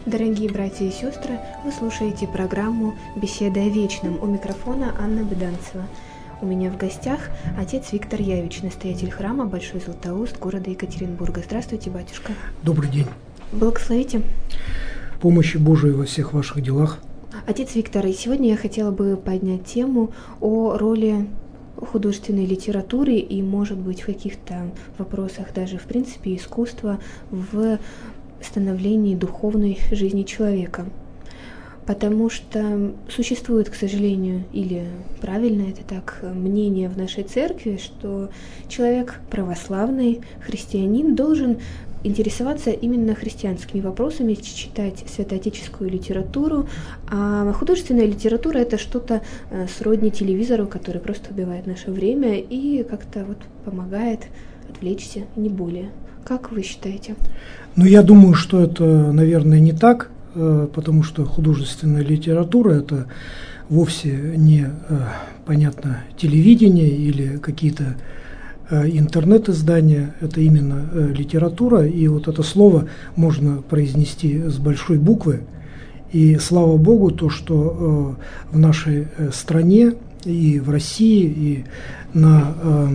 Дорогие братья и сестры, вы слушаете программу «Беседа о вечном». У микрофона Анна Беданцева. У меня в гостях отец Виктор Явич, настоятель храма Большой Златоуст города Екатеринбурга. Здравствуйте, батюшка. Добрый день. Благословите. Помощи Божией во всех ваших делах. Отец Виктор, и сегодня я хотела бы поднять тему о роли художественной литературы и, может быть, в каких-то вопросах даже, в принципе, искусства в становлении духовной жизни человека. Потому что существует, к сожалению, или правильно это так, мнение в нашей церкви, что человек православный, христианин, должен интересоваться именно христианскими вопросами, читать святоотеческую литературу, а художественная литература — это что-то сродни телевизору, который просто убивает наше время и как-то вот помогает отвлечься, не более. Как вы считаете? Я думаю, что это, наверное, не так, потому что художественная литература – это вовсе не, понятно, телевидение или какие-то интернет-издания, это именно литература, и вот это слово можно произнести с большой буквы. И слава Богу, то, что в нашей стране и в России, и на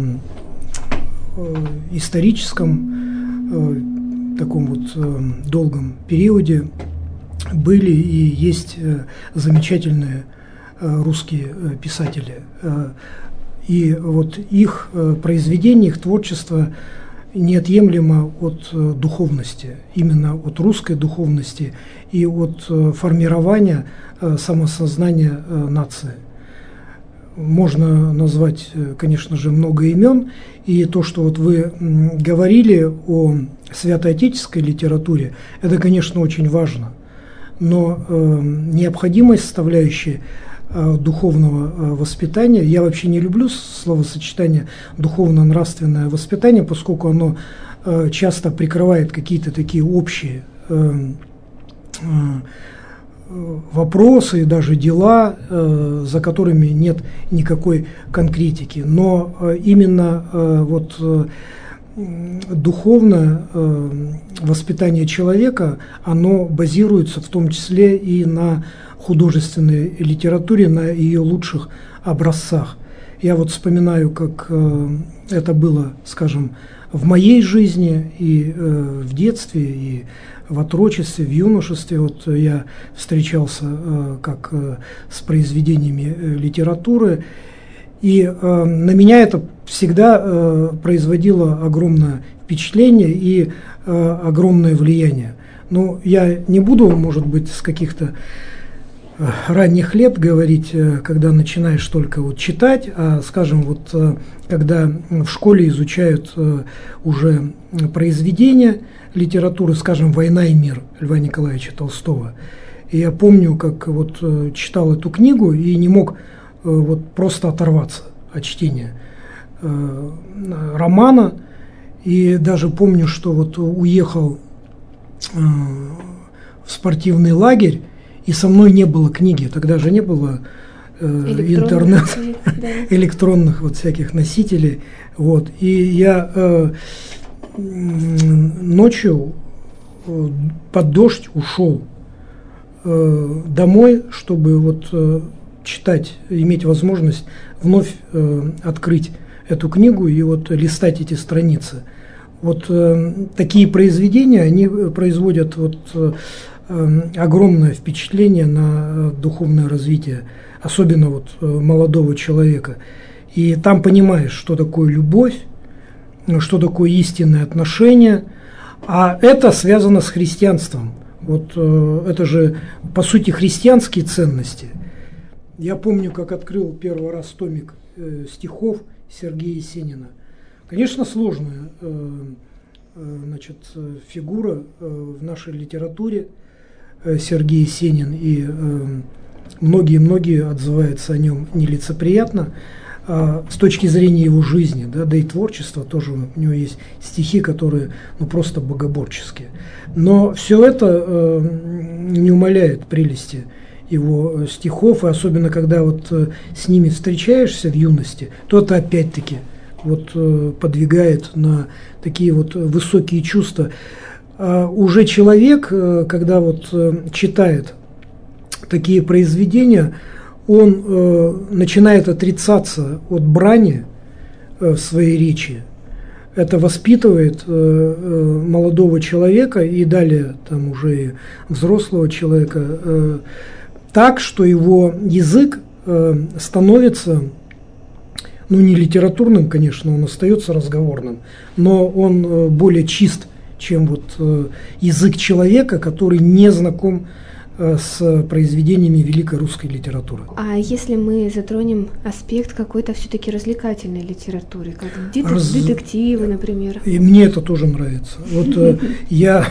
историческом таком вот долгом периоде были и есть замечательные русские писатели. И вот их произведения, их творчество неотъемлемо от духовности, именно от русской духовности и от формирования самосознания нации. Можно назвать, конечно же, много имен, и то, что вот вы говорили о святоотеческой литературе, это, конечно, очень важно, но необходимая составляющая духовного воспитания, я вообще не люблю словосочетание духовно-нравственное воспитание, поскольку оно часто прикрывает какие-то такие общие вопросы и даже дела, за которыми нет никакой конкретики. Но именно вот духовное воспитание человека, оно базируется в том числе и на художественной литературе, на ее лучших образцах. Я вот вспоминаю, как это было, скажем, в моей жизни и в детстве, и в отрочестве, в юношестве. Вот я встречался как с произведениями литературы, и на меня это всегда производило огромное впечатление и огромное влияние. Но я не буду, может быть, с каких-то ранних лет говорить, когда начинаешь только вот читать, а, скажем, вот когда в школе изучают уже произведения литературы, скажем, «Война и мир» Льва Николаевича Толстого. И я помню, как вот читал эту книгу и не мог вот просто оторваться от чтения романа. И даже помню, что вот уехал в спортивный лагерь, и со мной не было книги, тогда же не было интернет, электронных вот всяких носителей. Вот. И я ночью под дождь ушел домой, чтобы вот читать, иметь возможность вновь открыть эту книгу и вот листать эти страницы. Вот такие произведения, они производят вот огромное впечатление на духовное развитие, особенно вот молодого человека. И там понимаешь, что такое любовь, что такое истинные отношения, а это связано с христианством. Вот это же, по сути, христианские ценности. Я помню, как открыл первый раз томик стихов Сергея Есенина. Конечно, сложная значит, фигура в нашей литературе Сергей Есенин, и многие отзываются о нем нелицеприятно с точки зрения его жизни, да и творчества тоже. У него есть стихи, которые просто богоборческие. Но все это не умаляет прелести его стихов, и особенно когда вот с ними встречаешься в юности, то это опять-таки вот подвигает на такие вот высокие чувства. уже человек, когда вот читает такие произведения, он начинает отрицаться от брани в своей речи. Это воспитывает молодого человека и далее там уже и взрослого человека так, что его язык становится, ну не литературным, конечно, он остается разговорным, но он более чист, чем вот язык человека, который не знаком с произведениями великой русской литературы. А если мы затронем аспект какой-то все-таки развлекательной литературы, как детективы, например? И мне это тоже нравится. Вот я,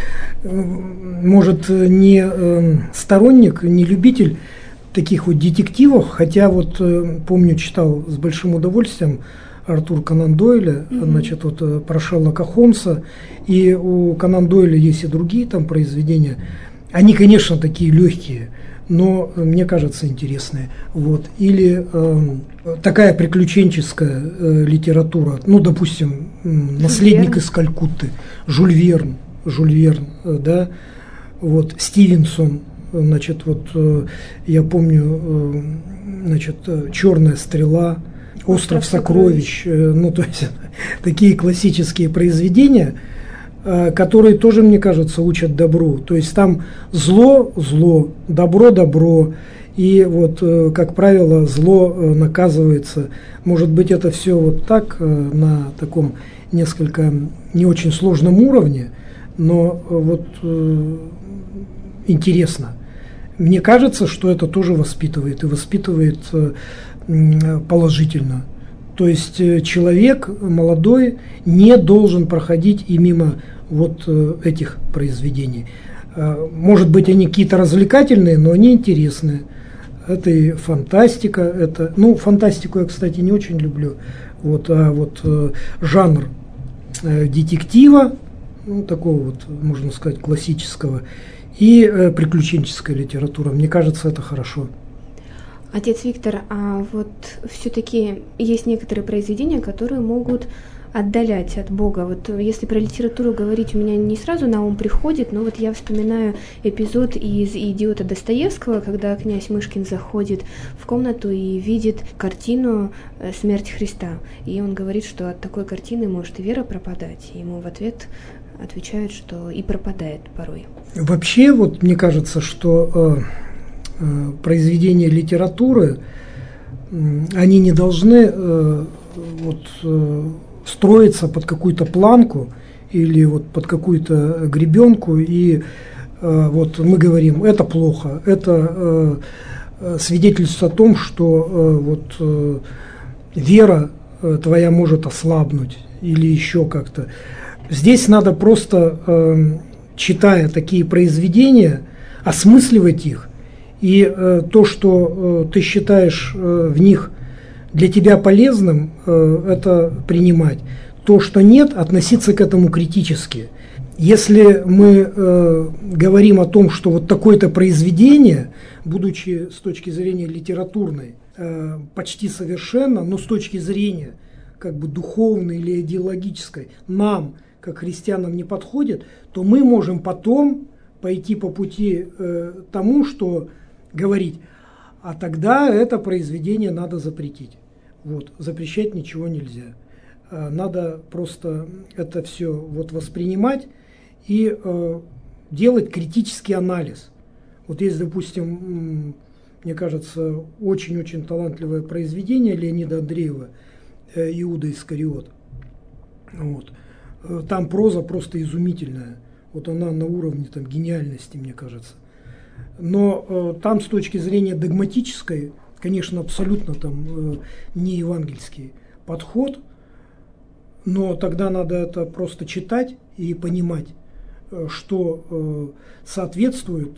может, не сторонник, не любитель таких вот детективов, хотя вот помню, читал с большим удовольствием Артур Конан Дойля, значит, вот про Шерлока Холмса, и у Конан Дойля есть и другие там произведения. Они, конечно, такие легкие, но, мне кажется, интересные. Вот. Или такая приключенческая литература, ну, допустим, «Наследник из Калькутты», Жюль Верн, да, вот, Стивенсон, значит, вот, я помню, значит, «Черная стрела», «Остров сокровищ», ну, то есть, такие классические произведения, которые тоже, мне кажется, учат добру. То есть там зло – зло, добро – добро. И вот, как правило, зло наказывается. Может быть, это все вот так, на таком несколько не очень сложном уровне, но вот интересно. Мне кажется, что это тоже воспитывает, и воспитывает положительно. То есть человек молодой не должен проходить и мимо вот этих произведений. Может быть, они какие-то развлекательные, но они интересные. Это и фантастика, это, ну, фантастику я, кстати, не очень люблю. Вот, а вот жанр детектива, ну, такого вот, можно сказать, классического, и приключенческая литература. Мне кажется, это хорошо. Отец Виктор, а вот все-таки есть некоторые произведения, которые могут отдалять от Бога. Вот если про литературу говорить, у меня не сразу на ум приходит, но вот я вспоминаю эпизод из «Идиота» Достоевского, когда князь Мышкин заходит в комнату и видит картину «Смерть Христа». И он говорит, что от такой картины может и вера пропадать. И ему в ответ отвечают, что и пропадает порой. Вообще, вот мне кажется, что произведения литературы, они не должны строиться под какую-то планку или вот под какую-то гребенку, и вот мы говорим, это плохо, это свидетельствует о том, что вера твоя может ослабнуть или еще как-то. Здесь надо просто, читая такие произведения, осмысливать их, и то, что ты считаешь в них для тебя полезным, это принимать. То, что нет, относиться к этому критически. Если мы говорим о том, что вот такое-то произведение, будучи с точки зрения литературной почти совершенно, но с точки зрения как бы духовной или идеологической нам, как христианам, не подходит, то мы можем потом пойти по пути тому, что говорить, а тогда это произведение надо запретить. Вот, запрещать ничего нельзя. Надо просто это все вот воспринимать и делать критический анализ. Вот есть, допустим, мне кажется, очень-очень талантливое произведение Леонида Андреева «Иуда Искариот». Вот. Там проза просто изумительная. Вот она на уровне там гениальности, мне кажется. Но там с точки зрения догматической, конечно, абсолютно там не евангельский подход, но тогда надо это просто читать и понимать, что соответствует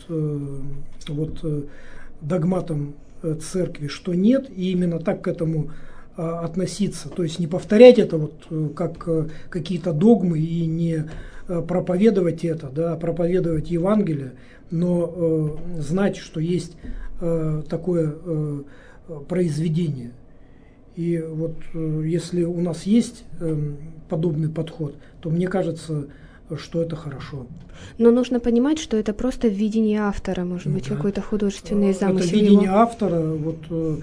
догматам церкви, что нет, и именно так к этому относиться. То есть не повторять это вот как какие-то догмы и не проповедовать это, да, а проповедовать Евангелие, но знать, что есть такое произведение. И вот если у нас есть подобный подход, то, мне кажется, что это хорошо. Но нужно понимать, что это просто видение автора, может быть, какой-то художественный замысел. Это видение автора. Вот,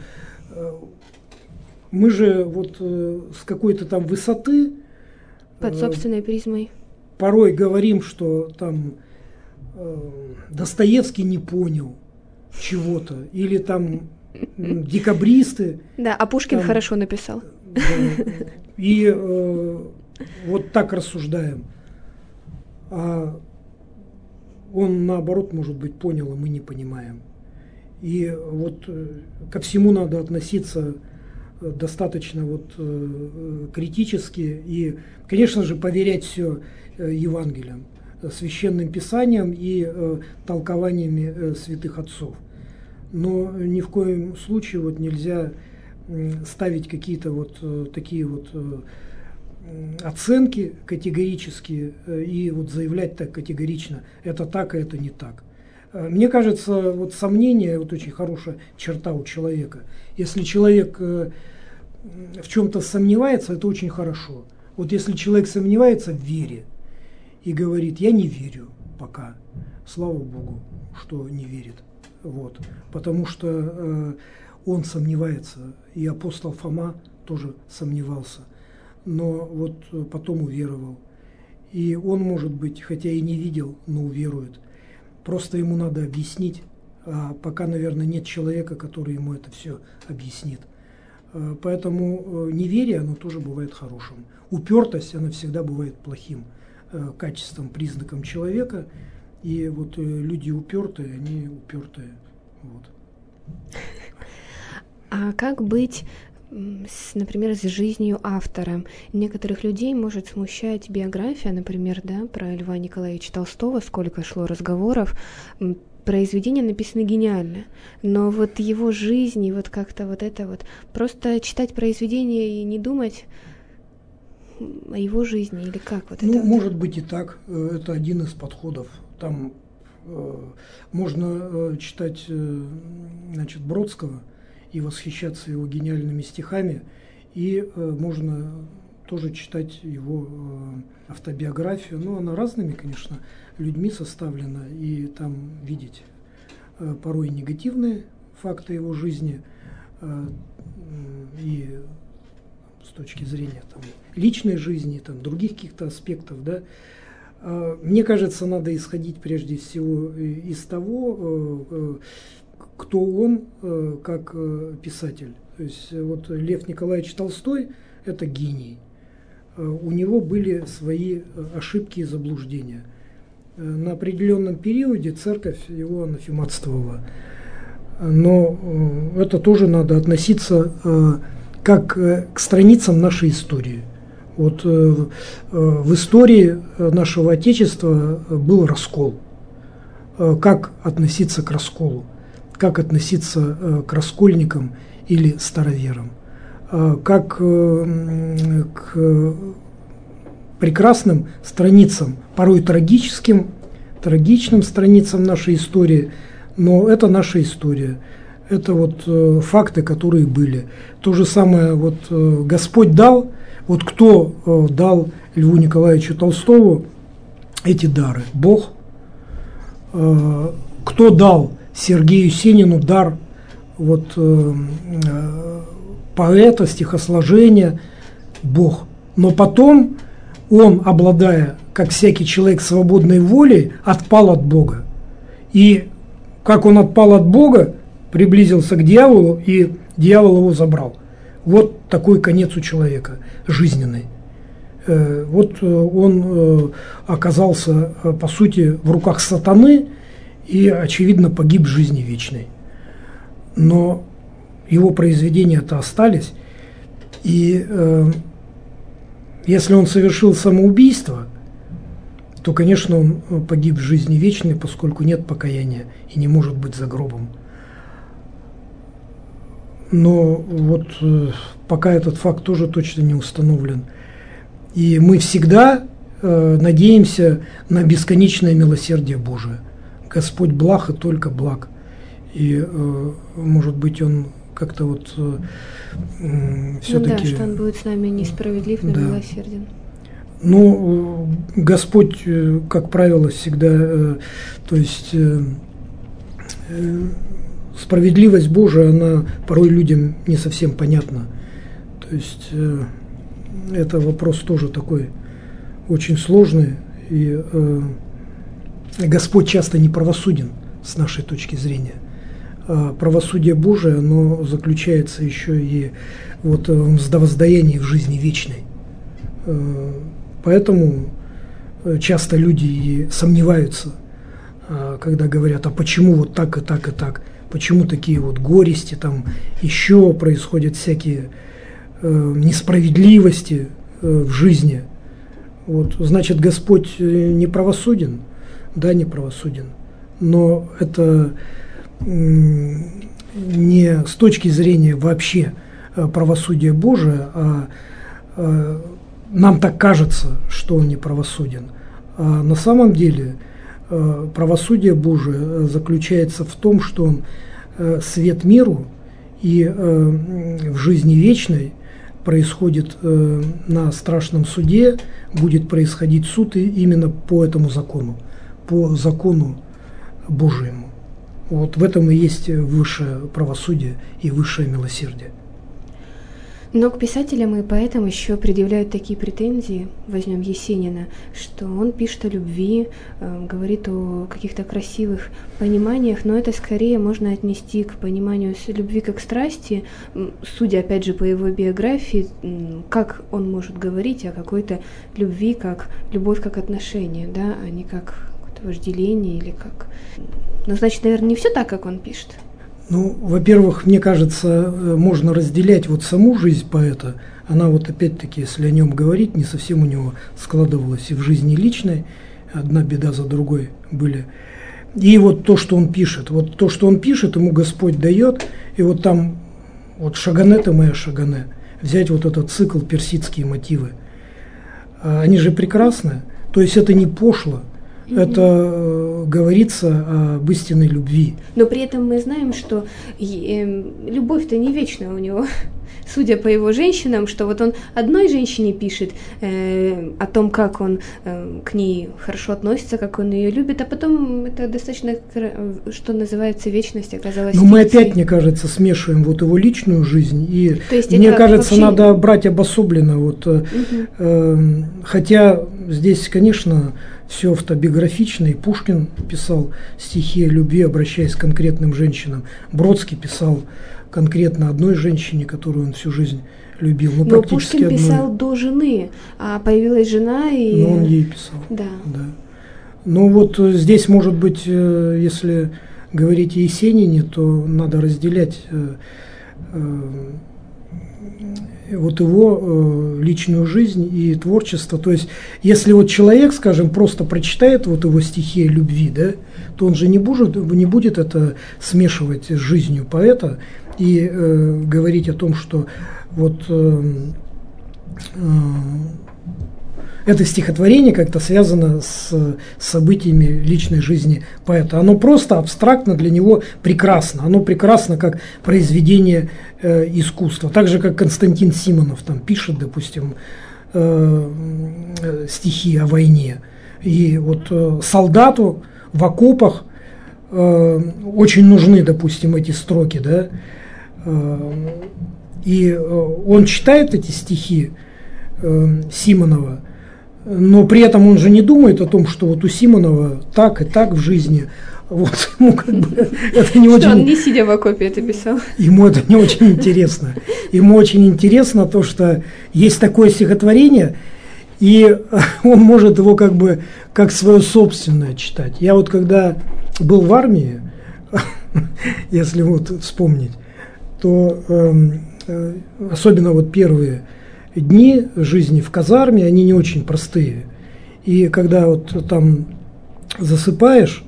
мы же вот с какой-то там высоты под собственной призмой порой говорим, что там Достоевский не понял чего-то, или там декабристы. Да, а Пушкин там, хорошо написал. Да, и вот так рассуждаем. А он, наоборот, может быть, понял, а мы не понимаем. И вот ко всему надо относиться достаточно вот критически и, конечно же, поверять все Евангелиям, священным писаниям и толкованиями святых отцов. Но ни в коем случае вот нельзя ставить какие-то вот такие вот оценки категорические и вот заявлять так категорично, это так, а это не так. Мне кажется, вот сомнение, вот очень хорошая черта у человека. Если человек в чем-то сомневается, это очень хорошо. Вот если человек сомневается в вере и говорит, я не верю пока, слава Богу, что не верит. Вот. Потому что он сомневается, и апостол Фома тоже сомневался, но вот потом уверовал. И он, может быть, хотя и не видел, но уверует. Просто ему надо объяснить, а пока, наверное, нет человека, который ему это все объяснит. Поэтому неверие, оно тоже бывает хорошим. Упертость, она всегда бывает плохим качеством, признаком человека. И вот люди упертые, они упертые. Вот. А как быть, например, с жизнью автора? Некоторых людей может смущать биография, например, да, про Льва Николаевича Толстого, сколько шло разговоров. Произведения написаны гениально, но вот его жизнь и вот как-то вот это вот, просто читать произведение и не думать о его жизни или как вот ну, это? Может быть и так, это один из подходов. Там можно читать, значит, Бродского и восхищаться его гениальными стихами, и можно тоже читать его автобиографию, но она разными, конечно, людьми составлена, и там видеть порой негативные факты его жизни, и с точки зрения там, личной жизни, там, других каких-то аспектов, да. Мне кажется, надо исходить прежде всего из того, кто он как писатель. То есть вот Лев Николаевич Толстой – это гений. У него были свои ошибки и заблуждения. На определенном периоде церковь его анафематствовала. Но это тоже надо относиться как к страницам нашей истории. Вот в истории нашего Отечества был раскол. Как относиться к расколу? Как относиться к раскольникам или староверам? Как к прекрасным страницам, порой трагичным страницам нашей истории, но это наша история. Это вот факты, которые были. То же самое вот Господь дал, вот кто дал Льву Николаевичу Толстову эти дары? Бог. Кто дал Сергею Сенину дар вот поэта, стихосложения? Бог. Но потом он, обладая, как всякий человек, свободной волей, отпал от Бога. И как он отпал от Бога, приблизился к дьяволу, и дьявол его забрал. Вот такой конец у человека, жизненный. Вот он оказался, по сути, в руках сатаны и, очевидно, погиб в жизни вечной. Но его произведения-то остались, и если он совершил самоубийство, то, конечно, он погиб в жизни вечной, поскольку нет покаяния и не может быть за гробом. Но вот пока этот факт тоже точно не установлен. И мы всегда надеемся на бесконечное милосердие Божие. Господь благ и только благ. И, может быть, Он как-то вот все-таки... Ну да, что Он будет с нами несправедлив, но милосерден. Ну, Господь, как правило, всегда, то есть справедливость Божия, она порой людям не совсем понятна. То есть это вопрос тоже такой очень сложный, и Господь часто не правосуден с нашей точки зрения. А правосудие Божие, оно заключается еще и вот в воздаянии в жизни вечной. Поэтому часто люди и сомневаются, когда говорят, а почему вот так и так и так, почему такие вот горести, там еще происходят всякие несправедливости в жизни. Вот, значит, Господь не правосуден? Да, не правосуден. Но это не с точки зрения вообще правосудия Божия, а нам так кажется, что он не правосуден. А на самом деле правосудие Божие заключается в том, что он свет миру, и в жизни вечной происходит на страшном суде, будет происходить суд именно по этому закону, по закону Божьему. Вот в этом и есть высшее правосудие и высшее милосердие. Но к писателям и поэтам еще предъявляют такие претензии, возьмем Есенина, что он пишет о любви, говорит о каких-то красивых пониманиях, но это скорее можно отнести к пониманию любви как страсти, судя опять же по его биографии, как он может говорить о какой-то любви, как любовь как отношение, да, а не как какое-то вожделение или как... Ну, значит, наверное, не все так, как он пишет. Ну, во-первых, мне кажется, можно разделять вот саму жизнь поэта. Она вот опять-таки, если о нем говорить, не совсем у него складывалась и в жизни личной, одна беда за другой были. И вот то, что он пишет, вот то, что он пишет, ему Господь дает, и вот там, вот Шагане ты моя Шагане, взять вот этот цикл «Персидские мотивы», они же прекрасны, то есть это не пошло. Это говорится об истинной любви. Но при этом мы знаем, что любовь-то не вечная у него. Судя по его женщинам, что вот он одной женщине пишет о том, как он к ней хорошо относится, как он ее любит, а потом это достаточно, что называется, вечность оказалась. Но мы опять, мне кажется, смешиваем вот его личную жизнь, и мне кажется, вообще... надо брать обособленно. Вот, хотя здесь, конечно, все автобиографично, и Пушкин писал стихи о любви, обращаясь к конкретным женщинам. Бродский писал конкретно одной женщине, которую он всю жизнь любил. Но практически Пушкин писал до жены, а появилась жена и... Но он ей писал. Да. Ну вот здесь, может быть, если говорить о Есенине, то надо разделять вот его личную жизнь и творчество. То есть, если вот человек, скажем, просто прочитает вот его стихи о любви, да, то он же не будет это смешивать с жизнью поэта и говорить о том, что вот это стихотворение как-то связано с событиями личной жизни поэта. Оно просто абстрактно для него прекрасно. Оно прекрасно как произведение искусства. Так же, как Константин Симонов там пишет, допустим, стихи о войне. И вот солдату в окопах очень нужны, допустим, эти строки, да. И он читает эти стихи Симонова, но при этом он же не думает о том, что вот у Симонова так и так в жизни. Вот ему как бы это не очень... Он не сидя в окопе это писал. Ему это не очень интересно. Ему очень интересно то, что есть такое стихотворение, и он может его как бы как свое собственное читать. Я вот когда был в армии, если вот вспомнить, то особенно вот первые дни жизни в казарме, они не очень простые. И когда вот там засыпаешь,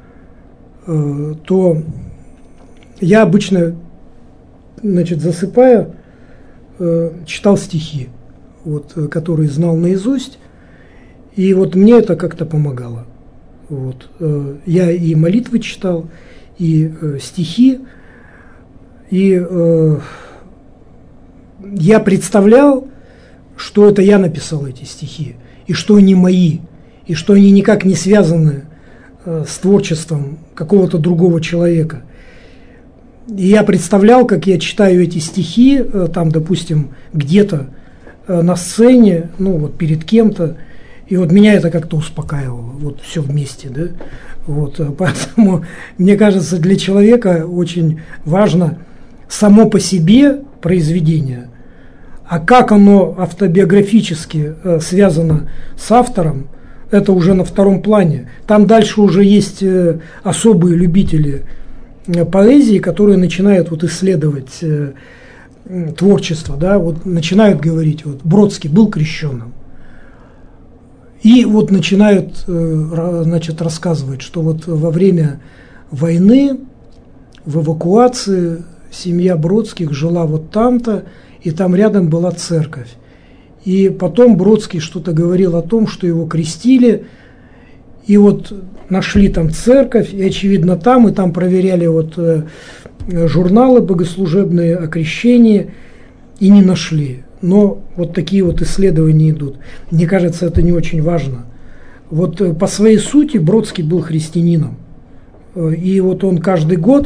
то я обычно, значит, засыпая, читал стихи, вот, которые знал наизусть, и вот мне это как-то помогало. Вот. Я и молитвы читал, и стихи, и я представлял, что это я написал эти стихи. и что они мои, и что они никак не связаны с творчеством какого-то другого человека. И я представлял, как я читаю эти стихи, там, допустим, где-то на сцене, ну вот перед кем-то, и вот меня это как-то успокаивало, вот все вместе, да. Вот, поэтому, мне кажется, для человека очень важно само по себе произведение, а как оно автобиографически связано с автором, это уже на втором плане. Там дальше уже есть особые любители поэзии, которые начинают вот исследовать творчество, да, вот начинают говорить, вот Бродский был крещеным. И вот начинают, значит, рассказывать, что вот во время войны, в эвакуации, семья Бродских жила вот там-то, и там рядом была церковь. И потом Бродский что-то говорил о том, что его крестили, и вот нашли там церковь, и очевидно там, и там проверяли вот журналы богослужебные о крещении, и не нашли. Но вот такие вот исследования идут. Мне кажется, это не очень важно. Вот по своей сути Бродский был христианином. И вот он каждый год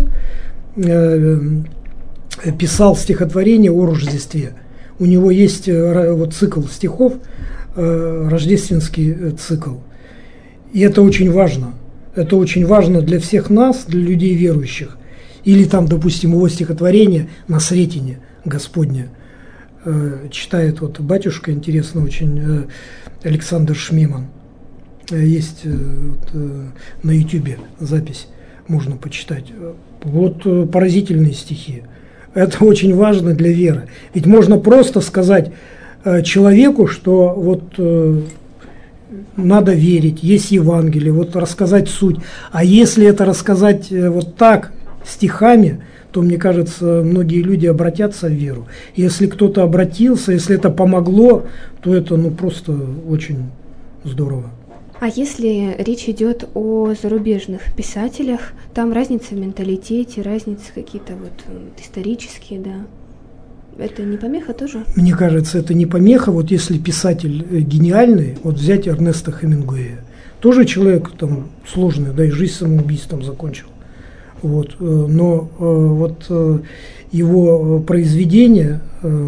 писал стихотворение о Рождестве. У него есть вот цикл стихов, рождественский цикл. И это очень важно. Это очень важно для всех нас, для людей верующих. Или там, допустим, его стихотворение «На Сретение Господне». Читает вот батюшка, интересно очень, Александр Шмеман. Есть вот, на Ютубе запись, можно почитать. Вот поразительные стихи. Это очень важно для веры. Ведь можно просто сказать человеку, что вот надо верить, есть Евангелие, вот рассказать суть. А если это рассказать вот так, стихами, то, мне кажется, многие люди обратятся в веру. Если кто-то обратился, если это помогло, то это ну просто очень здорово. А если речь идет о зарубежных писателях, там разница в менталитете, разницы какие-то вот исторические, да? Это не помеха тоже? Мне кажется, это не помеха. Вот если писатель гениальный, вот взять Эрнеста Хемингуэя, тоже человек там сложный, да, и жизнь самоубийством закончил. Вот, но вот его произведения,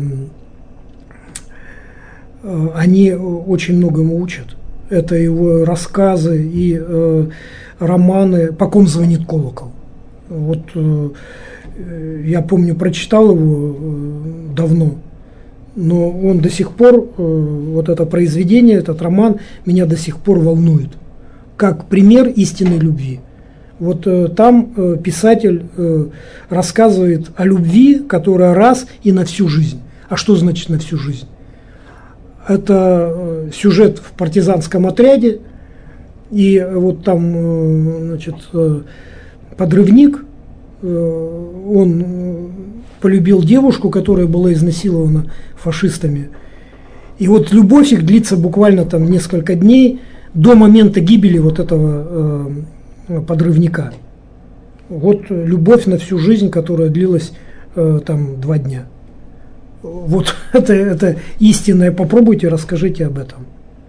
они очень многому учат. Это его рассказы и романы «По ком звонит колокол». Вот я помню, прочитал его давно, но он до сих пор, вот это произведение, этот роман меня до сих пор волнует, как пример истинной любви. Вот там писатель рассказывает о любви, которая раз и на всю жизнь. А что значит на всю жизнь? Это сюжет в партизанском отряде, и вот там, значит, подрывник, он полюбил девушку, которая была изнасилована фашистами. И вот любовь их длится буквально там несколько дней до момента гибели вот этого подрывника. Вот любовь на всю жизнь, которая длилась там 2 дня. Вот это истинное. Попробуйте, расскажите об этом.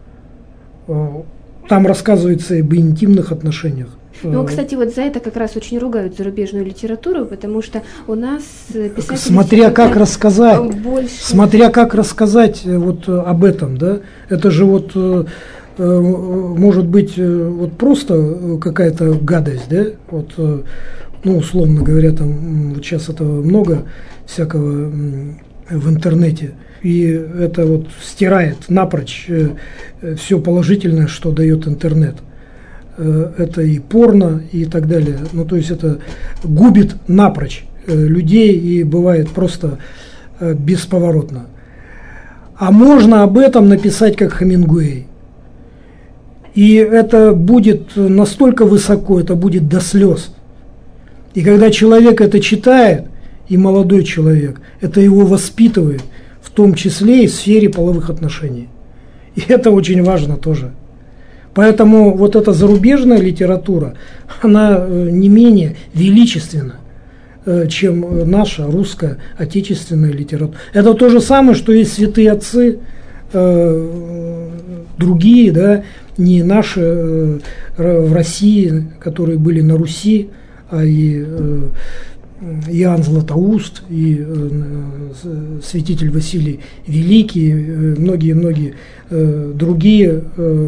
Там рассказывается об интимных отношениях. Ну, кстати, вот за это как раз очень ругают зарубежную литературу, потому что у нас писатели... Смотря как рассказать, смотря как рассказать вот об этом, да, это же вот может быть вот просто какая-то гадость, да, вот, ну, условно говоря, там вот сейчас этого много всякого в интернете, и это вот стирает напрочь все положительное, что дает интернет. Это и порно, и так далее. Ну, то есть это губит напрочь людей и бывает просто бесповоротно. А можно об этом написать как Хемингуэй. И это будет настолько высоко, это будет до слез. И когда человек это читает, и молодой человек, это его воспитывает, в том числе и в сфере половых отношений. И это очень важно тоже. Поэтому вот эта зарубежная литература, она не менее величественна, чем наша русская отечественная литература. Это то же самое, что есть святые отцы, другие, да, не наши в России, которые были на Руси, а и Иоанн Златоуст, и святитель Василий Великий, многие-многие другие,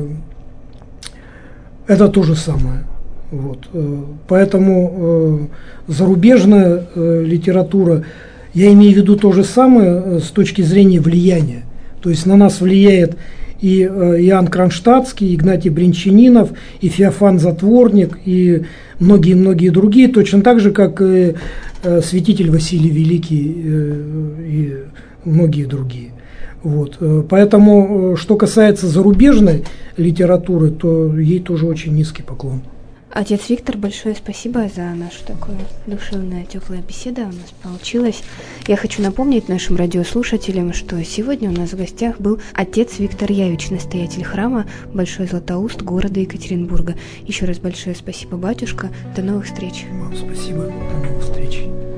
это то же самое. Вот. Поэтому зарубежная литература, я имею в виду то же самое с точки зрения влияния. То есть на нас влияет и Иоанн Кронштадтский, Игнатий Бринчанинов, и Феофан Затворник, и многие-многие другие, точно так же, как и святитель Василий Великий и многие другие. Вот. Поэтому, что касается зарубежной литературы, то ей тоже очень низкий поклон. Отец Виктор, большое спасибо за нашу такую душевную, теплая беседа у нас получилась. Я хочу напомнить нашим радиослушателям, что сегодня у нас в гостях был отец Виктор Явич, настоятель храма Большой Златоуст города Екатеринбурга. Еще раз большое спасибо, батюшка. До новых встреч. Вам спасибо. До новых встреч.